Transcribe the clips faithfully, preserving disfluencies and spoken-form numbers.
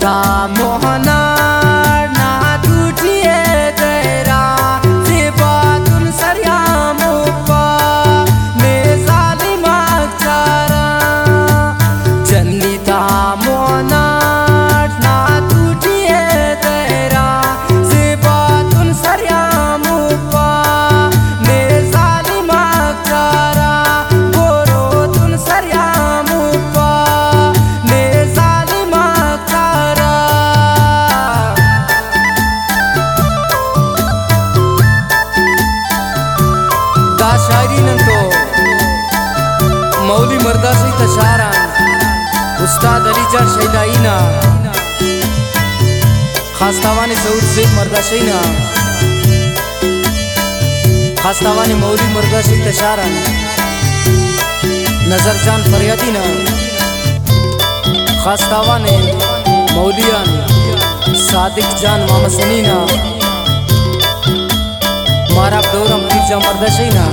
चन्नीता मोहना ना तुझिए तेरा जेबातुन सरया मुप्पा ने जालिमा चारा चन्नीता मोहना ना तुझिए तेरा जेबातुन सरया मुप्पा ने जालिमा चारा गोरो तुन सरया मुप्पा ने जालिमा चारा दा शायरी नंतो मौली मर्दा से तशारा उस्ताद अली जान शैदाईना खास्तावानी सऊद से मर्दा शैना खास्तावानी मौली मर्दा से तशारा नजर जान फरियादीना खास्तावानी मौलियान सादिक जान मामा सनीना मारा दौरम पीरजा मर्दा शैना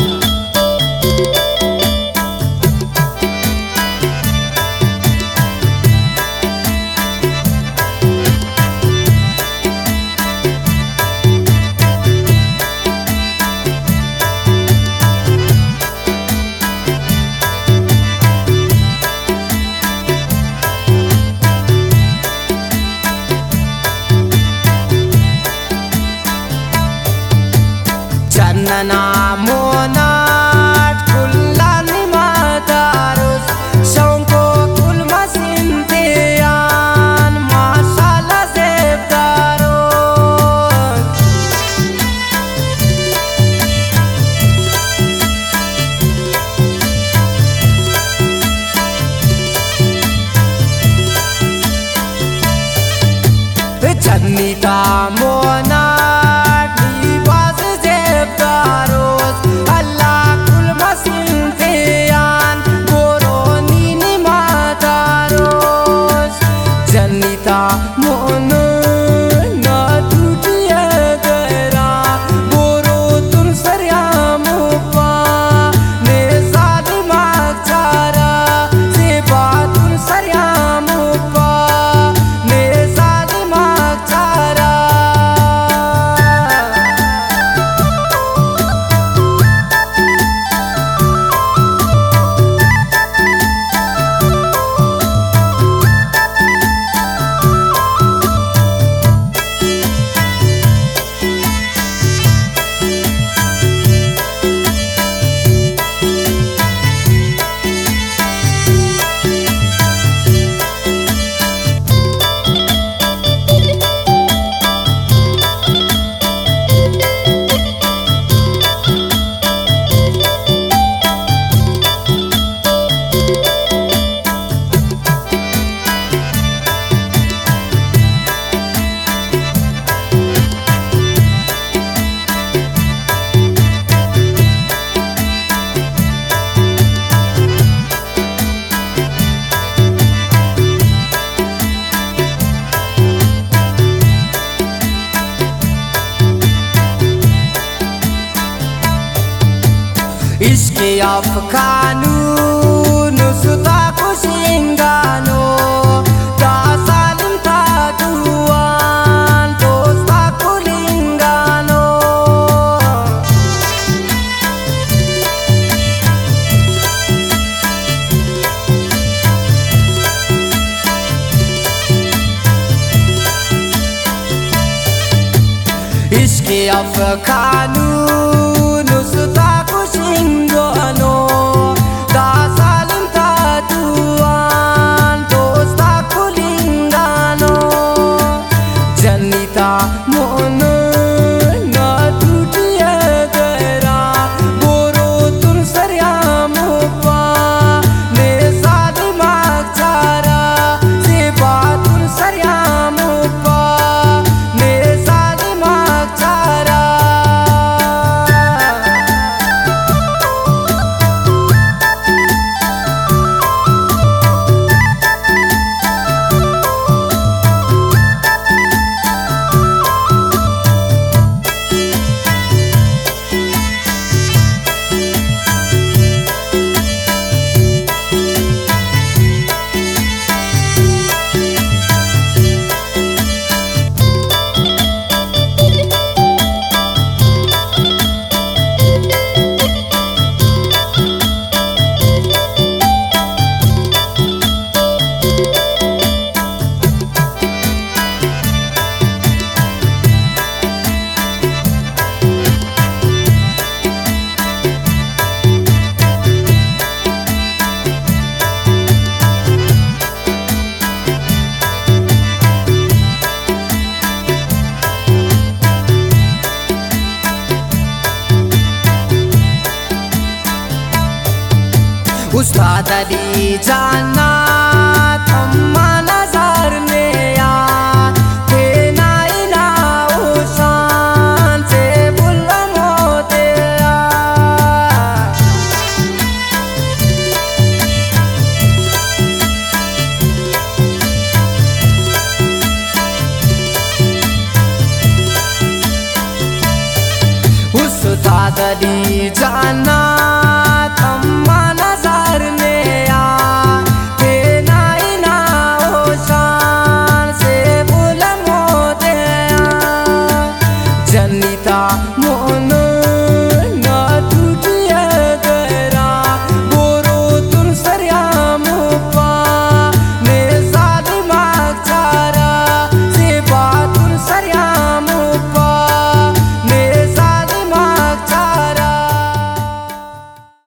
चन्नना मोना कुल्लानी मादारुस शौको कुल मसिंतियान माशाला ज़ेबदारुस चन्नीता मोना चन्नीता मोहना ना तुझिए तेरा गोरो तुन सरया मुप्पा ने जालिमा चारा जेबातुन सरया मुप्पा ने जालिमा चारा Ishke afkanu nusuta kushingano ta salim ta duan tosta kulingano Ishke afkanu nusuta kushingano ta salim ta duan tosta kulingano चन्नीता मोहना ना तुझिए तेरा गोरो तुन सरया मुप्पा ने जालिमा चारा जेबातुन सरया मुप्पा ने जालिमा चारा उस्ताद अली जाना थम्मा नजर ने या के नाई ना उसान से बुल्लम होते या उस्ताद अली जाना